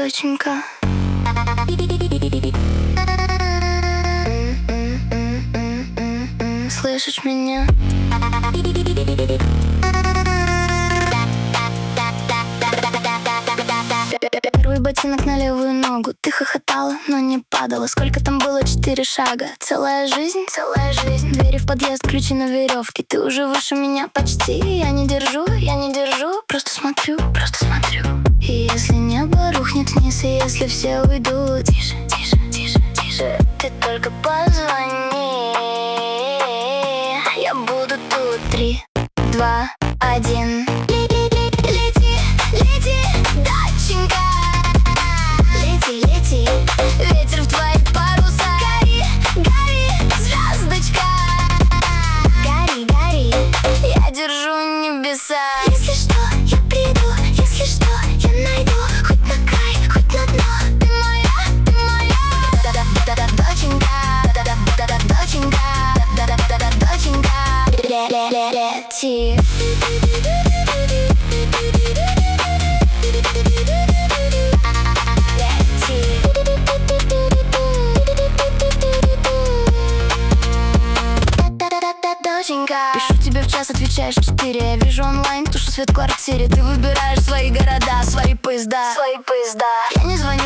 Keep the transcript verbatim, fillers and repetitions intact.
доченька. Слышишь меня? Первый ботинок на левую ногу. Ты хохотала, но не падала. Сколько там было? Четыре шага. Целая жизнь, целая жизнь. Двери в подъезд, ключи на веревке. Ты уже выше меня почти. Я не держу, я не держу. Просто смотрю, просто смотрю. И если небо рухнет вниз, и если все уйдут, тише, тише, тише, тише, ты только позвони. Я буду тут. Три, два, один. Лети, лети, доченька. Лети, лети, ветер в твои паруса. Гори, гори, звездочка. Гори, гори, я держу небеса. Если что, я приду, если что, я найду. Хоть на край, хоть на дно. Ты моя, ты моя. Да-да-да-да, доченька. Да-да-да-да, доченька. Да-да-да-да, доченька. Лети. Пишу тебе в час, отвечаешь в четыре. Я вижу онлайн, тушу свет в квартире. Ты выбираешь свои города, свои поезда, свои поезда. Я не звоню